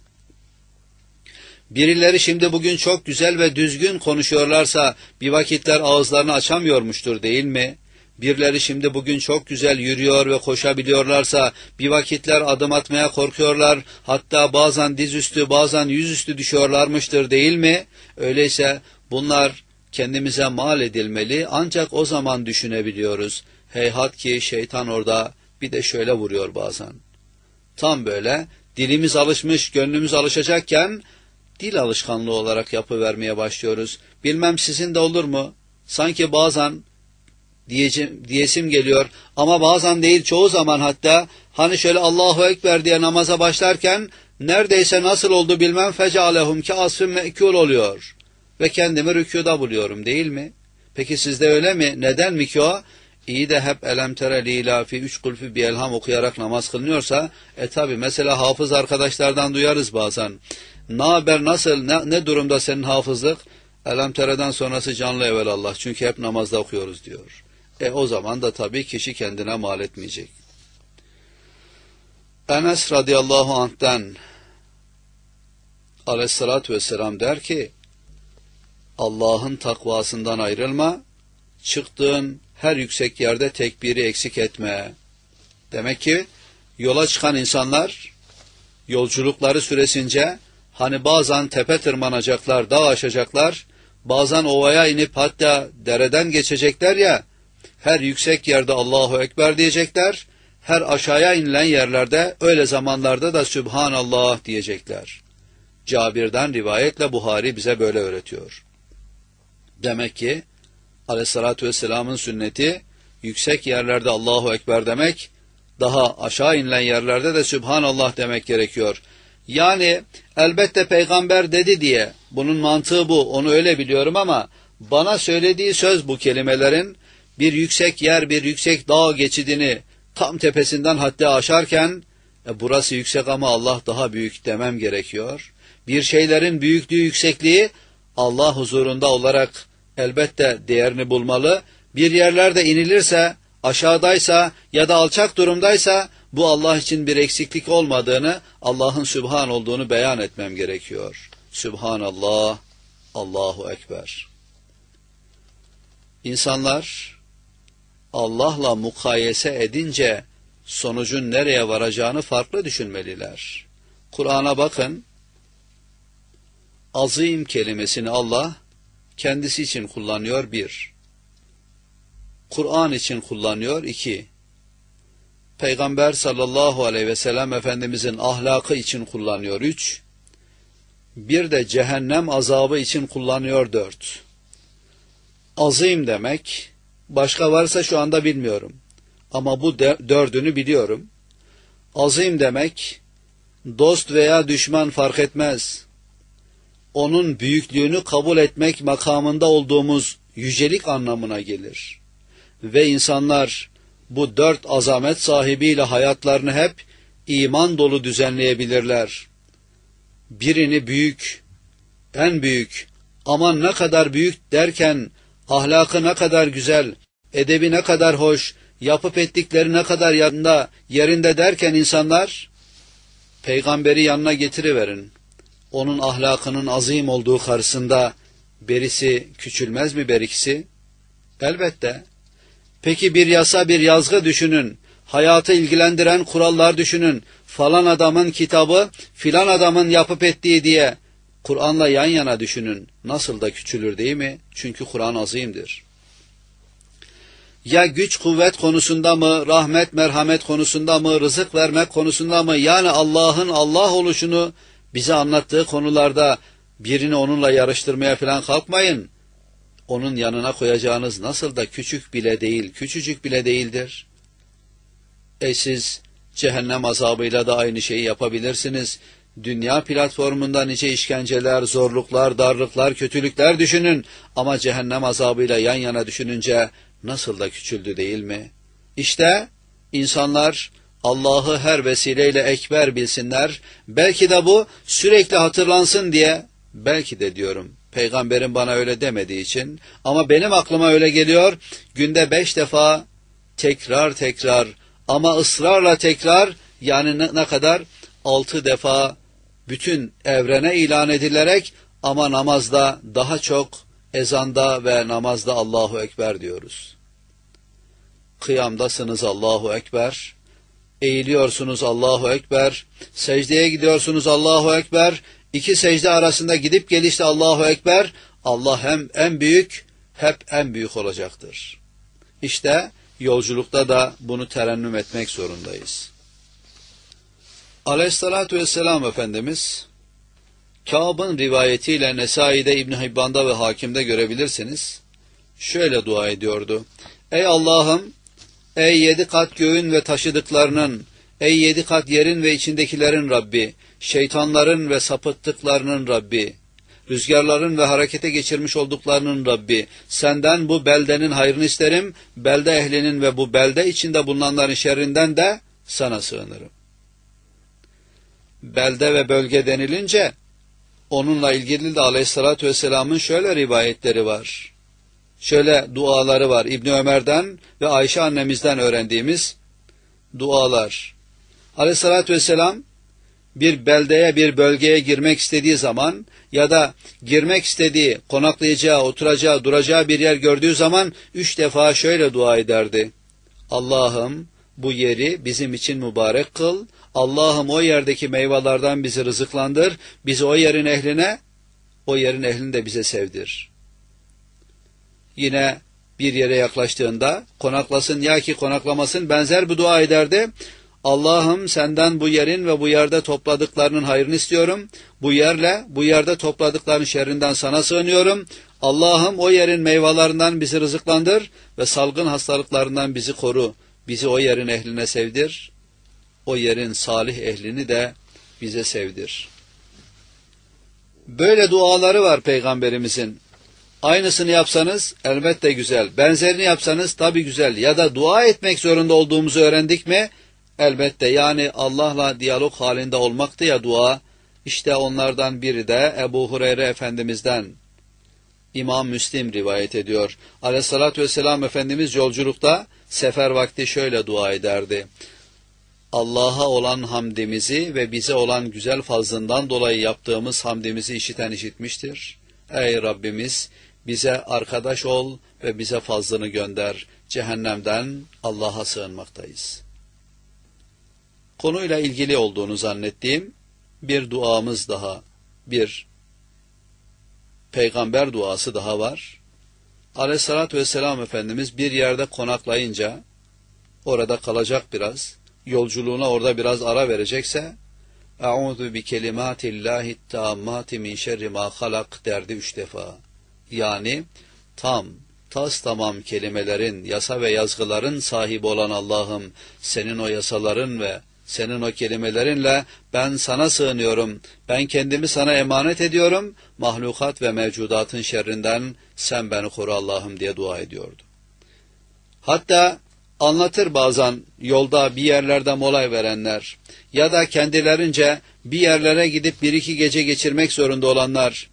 Birileri şimdi bugün çok güzel ve düzgün konuşuyorlarsa bir vakitler ağızlarını açamıyormuştur değil mi? Birileri şimdi bugün çok güzel yürüyor ve koşabiliyorlarsa bir vakitler adım atmaya korkuyorlar, hatta bazen dizüstü bazen yüzüstü düşüyorlarmıştır değil mi? Öyleyse bunlar kendimize mal edilmeli, ancak o zaman düşünebiliyoruz. Heyhat ki şeytan orada bir de şöyle vuruyor bazen. Tam böyle dilimiz alışmış, gönlümüz alışacakken dil alışkanlığı olarak yapıvermeye başlıyoruz. Bilmem sizin de olur mu? Sanki bazen diyeceğim, diyesim geliyor ama bazen değil, çoğu zaman hatta hani şöyle Allahu Ekber diye namaza başlarken neredeyse nasıl oldu bilmem fecalehum ki asfın mekul oluyor ve kendimi rükûda buluyorum değil mi? Peki sizde öyle mi? Neden mi ki o? İyi de hep elem tere lilafi üç kulfü bir elham okuyarak namaz kılınıyorsa, e tabi mesela hafız arkadaşlardan duyarız bazen. Ne haber, nasıl, ne, ne durumda senin hafızlık? Elem tereden sonrası canlı evelallah, çünkü hep namazda okuyoruz diyor. E o zaman da tabii kişi kendine mal etmeyecek. Enes radıyallahu anh'ten aleyhissalatü vesselam der ki, Allah'ın takvasından ayrılma, çıktığın her yüksek yerde tekbiri eksik etme. Demek ki yola çıkan insanlar yolculukları süresince hani bazen tepe tırmanacaklar, dağ aşacaklar, bazen ovaya inip hatta dereden geçecekler ya, her yüksek yerde Allahu Ekber diyecekler, her aşağıya inilen yerlerde öyle zamanlarda da Sübhanallah diyecekler. Cabir'den rivayetle Buhari bize böyle öğretiyor. Demek ki Aleyhissalatü Vesselam'ın sünneti yüksek yerlerde Allahu Ekber demek, daha aşağı inilen yerlerde de Sübhanallah demek gerekiyor. Yani elbette peygamber dedi diye, bunun mantığı bu, onu öyle biliyorum ama bana söylediği söz bu kelimelerin, bir yüksek yer, bir yüksek dağ geçidini tam tepesinden hatta aşarken, e, burası yüksek ama Allah daha büyük demem gerekiyor. Bir şeylerin büyüklüğü, yüksekliği Allah huzurunda olarak elbette değerini bulmalı. Bir yerlerde inilirse, aşağıdaysa ya da alçak durumdaysa bu Allah için bir eksiklik olmadığını, Allah'ın Sübhan olduğunu beyan etmem gerekiyor. Sübhanallah, Allahu Ekber. İnsanlar Allah'la mukayese edince sonucun nereye varacağını farklı düşünmeliler. Kur'an'a bakın, azim kelimesini Allah kendisi için kullanıyor bir. Kur'an için kullanıyor iki. Peygamber sallallahu aleyhi ve sellem Efendimizin ahlakı için kullanıyor üç. Bir de cehennem azabı için kullanıyor dört. Azim demek, başka varsa şu anda bilmiyorum. Ama bu dördünü biliyorum. Azim demek, dost veya düşman fark etmez. Onun büyüklüğünü kabul etmek makamında olduğumuz yücelik anlamına gelir. Ve insanlar bu dört azamet sahibiyle hayatlarını hep iman dolu düzenleyebilirler. Birini büyük, en büyük, aman ne kadar büyük derken ahlakı ne kadar güzel, edebi ne kadar hoş, yapıp ettikleri ne kadar yanında, yerinde derken insanlar peygamberi yanına getiriverin. Onun ahlakının azim olduğu karşısında berisi küçülmez mi berikisi? Elbette. Peki bir yasa, bir yazgı düşünün. Hayatı ilgilendiren kurallar düşünün. Falan adamın kitabı, filan adamın yapıp ettiği diye Kur'an'la yan yana düşünün. Nasıl da küçülür değil mi? Çünkü Kur'an azimdir. Ya güç kuvvet konusunda mı, rahmet merhamet konusunda mı, rızık vermek konusunda mı, yani Allah'ın Allah oluşunu bize anlattığı konularda birini onunla yarıştırmaya falan kalkmayın. Onun yanına koyacağınız nasıl da küçük bile değil, küçücük bile değildir. E siz cehennem azabıyla da aynı şeyi yapabilirsiniz. Dünya platformunda nice işkenceler, zorluklar, darlıklar, kötülükler düşünün. Ama cehennem azabıyla yan yana düşününce nasıl da küçüldü değil mi? İşte insanlar Allah'ı her vesileyle ekber bilsinler. Belki de bu sürekli hatırlansın diye, belki de diyorum. Peygamberim bana öyle demediği için, ama benim aklıma öyle geliyor. Günde beş defa tekrar tekrar ama ısrarla tekrar, yani ne, ne kadar? Altı defa bütün evrene ilan edilerek, ama namazda daha çok, ezanda ve namazda Allahu Ekber diyoruz. Kıyamdasınız Allahu Ekber, eğiliyorsunuz Allahu Ekber, secdeye gidiyorsunuz Allahu Ekber, iki secde arasında gidip gelişte Allahu Ekber, Allah hem en büyük, hep en büyük olacaktır. İşte yolculukta da bunu terennüm etmek zorundayız. Aleyhissalatu vesselam Efendimiz, Kâb'ın rivayetiyle Nesai'de, İbn Hibban'da ve Hakim'de görebilirsiniz, şöyle dua ediyordu: Ey Allah'ım, ey yedi kat göğün ve taşıdıklarının, ey yedi kat yerin ve içindekilerin Rabbi, şeytanların ve sapıttıklarının Rabbi, rüzgarların ve harekete geçirmiş olduklarının Rabbi, senden bu beldenin hayrını isterim, belde ehlinin ve bu belde içinde bulunanların şerrinden de sana sığınırım. Belde ve bölge denilince, onunla ilgili de Aleyhisselatü Vesselam'ın şöyle rivayetleri var. Şöyle duaları var. İbni Ömer'den ve Ayşe annemizden öğrendiğimiz dualar. Aleyhissalatü vesselam bir beldeye, bir bölgeye girmek istediği zaman ya da girmek istediği, konaklayacağı, oturacağı, duracağı bir yer gördüğü zaman üç defa şöyle dua ederdi: Allah'ım bu yeri bizim için mübarek kıl, Allah'ım o yerdeki meyvelerden bizi rızıklandır, bizi o yerin ehline, o yerin ehlini de bize sevdir. Yine bir yere yaklaştığında konaklasın ya ki konaklamasın benzer bir dua ederdi. Allah'ım senden bu yerin ve bu yerde topladıklarının hayrını istiyorum. Bu yerle bu yerde topladıkların şerrinden sana sığınıyorum. Allah'ım o yerin meyvelerinden bizi rızıklandır ve salgın hastalıklarından bizi koru. Bizi o yerin ehline sevdir. O yerin salih ehlini de bize sevdir. Böyle duaları var Peygamberimizin. Aynısını yapsanız elbette güzel. Benzerini yapsanız tabii güzel. Ya da dua etmek zorunda olduğumuzu öğrendik mi? Elbette, yani Allah'la diyalog halinde olmaktı ya dua. İşte onlardan biri de Ebu Hureyre Efendimiz'den. İmam Müslim rivayet ediyor. Aleyhissalatü vesselam Efendimiz yolculukta sefer vakti şöyle dua ederdi: Allah'a olan hamdimizi ve bize olan güzel fazlından dolayı yaptığımız hamdimizi işiten işitmiştir. Ey Rabbimiz, bize arkadaş ol ve bize fazlını gönder. Cehennemden Allah'a sığınmaktayız. Konuyla ilgili olduğunu zannettiğim bir duamız daha, bir peygamber duası daha var. Aleyhissalatü vesselam Efendimiz bir yerde konaklayınca, orada kalacak biraz, yolculuğuna orada biraz ara verecekse, Eûzu bi kelimâtillâhi tâmmâti min şerri mâ halak derdi üç defa. Yani tam, tas tamam kelimelerin, yasa ve yazgıların sahibi olan Allah'ım, senin o yasaların ve senin o kelimelerinle ben sana sığınıyorum, ben kendimi sana emanet ediyorum, mahlukat ve mevcudatın şerrinden sen beni koru Allah'ım diye dua ediyordu. Hatta anlatır bazen yolda bir yerlerde mola verenler ya da kendilerince bir yerlere gidip bir iki gece geçirmek zorunda olanlar,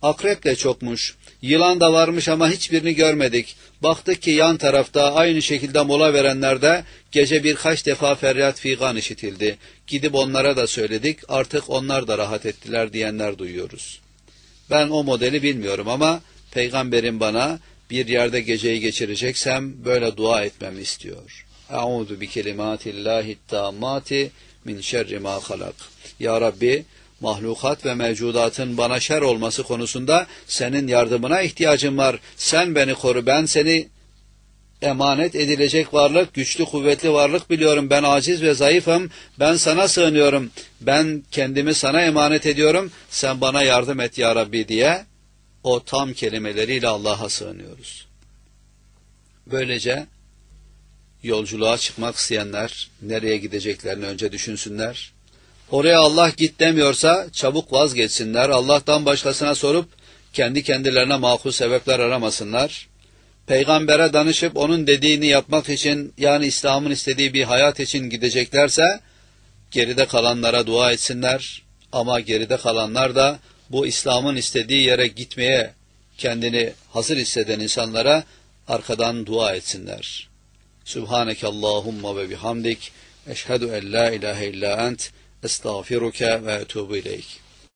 Akrep de çokmuş. Yılan da varmış ama hiçbirini görmedik. Baktık ki yan tarafta aynı şekilde mola verenlerde gece birkaç defa feryat figan işitildi. Gidip onlara da söyledik, artık onlar da rahat ettiler diyenler duyuyoruz. Ben o modeli bilmiyorum ama Peygamberim bana bir yerde geceyi geçireceksem böyle dua etmemi istiyor. Euzu bi kelimatillahi tammati min şerri ma halak. Ya Rabbi, mahlukat ve mevcudatın bana şer olması konusunda senin yardımına ihtiyacım var. Sen beni koru, ben seni emanet edilecek varlık, güçlü kuvvetli varlık biliyorum. Ben aciz ve zayıfım, ben sana sığınıyorum. Ben kendimi sana emanet ediyorum, sen bana yardım et ya Rabbi diye o tam kelimeleriyle Allah'a sığınıyoruz. Böylece yolculuğa çıkmak isteyenler nereye gideceklerini önce düşünsünler. Oraya Allah git demiyorsa çabuk vazgeçsinler. Allah'tan başkasına sorup kendi kendilerine makul sebepler aramasınlar. Peygambere danışıp onun dediğini yapmak için, yani İslam'ın istediği bir hayat için gideceklerse geride kalanlara dua etsinler. Ama geride kalanlar da bu İslam'ın istediği yere gitmeye kendini hazır hisseden insanlara arkadan dua etsinler. Subhaneke Allahumma ve bihamdik. Eşhedü en la ilahe illa ent. Estağfiruke ve etubu ileyk.